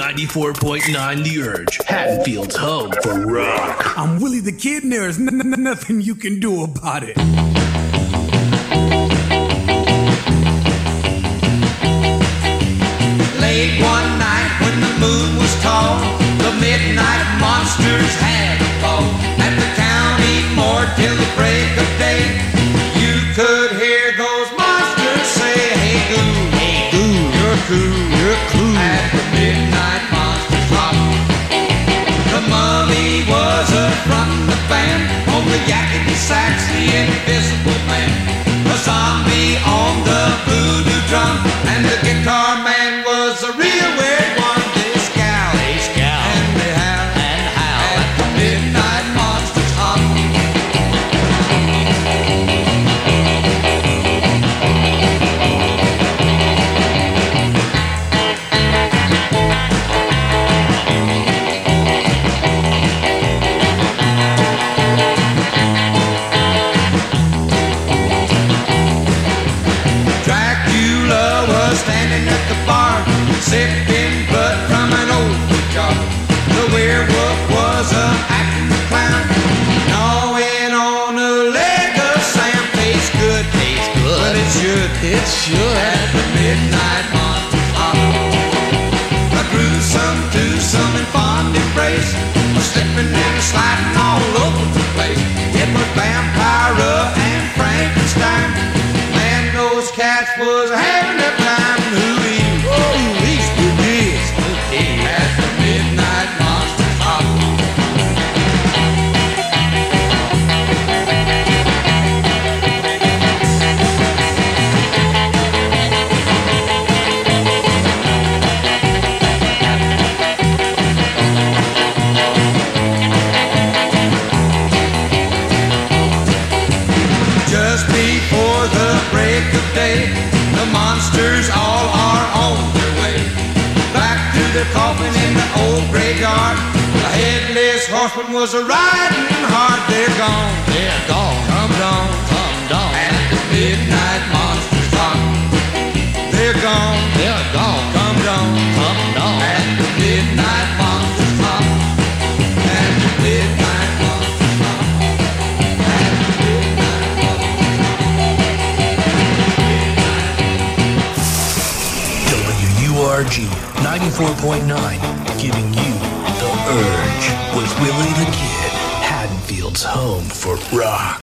94.9 The Urge, Haddonfield's home for rock. I'm Willie the Kid, and there's nothing you can do about it. Late one night when the moon was tall, the midnight monsters had a ball. At the county morgue till the break of day, you could hear those monsters say, hey goo, you're cool. At the midnight monsters hop. The mummy was up from the band, on the yakety sax, the invisible man. A zombie on the voodoo drum, and the guitar man was a real weird one. They scowl, and they howl, at the midnight monsters hop. Dracula was standing at the bar, sipping blood from an old jar. The werewolf was acting the clown, gnawing on a leg of Sam. Tastes good, but it should. At the midnight monsters hop. A gruesome, twosome, and fond embrace, a slipping and a sliding all over the place. It was Vampira and Frankenstein. Man, those cats was having a time. These spookies. At the midnight monsters hop. Just before the break of day, the monsters all are on their way back to the coffin in the old graveyard. The headless horseman was a-riding hard. They're gone, come dawn. At the midnight monsters hop. They're gone, come dawn. At the midnight monsters hop. At the midnight monsters hop. At the midnight WURG 94.9, giving you The Urge with Willie the Kid, Haddonfield's home for rock.